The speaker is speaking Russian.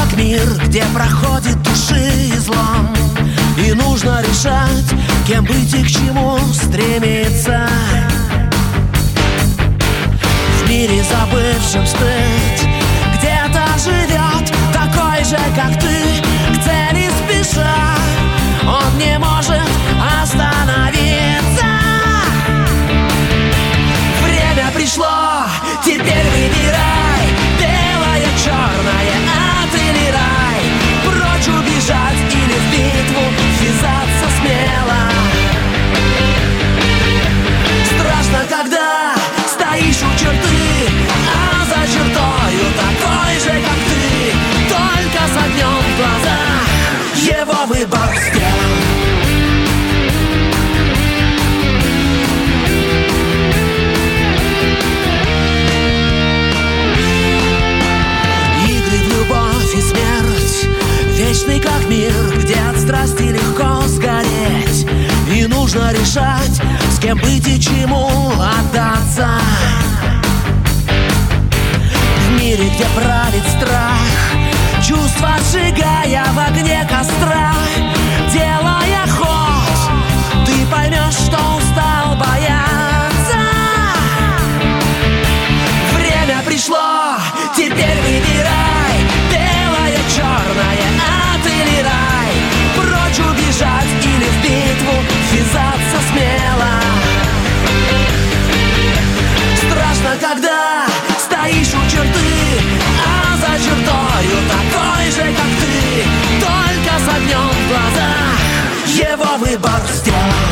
как мир, где проходит души излом, и нужно решать, кем быть и к чему стремиться. В мире, забывшем стыд, где-то живет такой же, как ты, к цели спеша. Он не может остановиться. Время пришло, теперь выбирай, белое, черное, ад или рай. Прочь убежать или в битву ввязаться смело. Страшно, когда стоишь у черты, а за чертою такой же, как ты, только с огнем в глазах. Его выбор сделан. Игры в любовь и смерть, вечный как мир, где от страсти легко сгореть. И нужно решать, с кем быть и чему отдаться. В мире, где правит страх, чувства сжигая в огне костра, делая ход, ты поймешь, что устал бояться. Время пришло, теперь выбирай, белое, черное, ад или рай. Прочь убежать или в битву ввязаться смело. Страшно, когда стоишь у черты, а за чертою такой же, как ты, только с огнем в глазах. Его выбор сделан.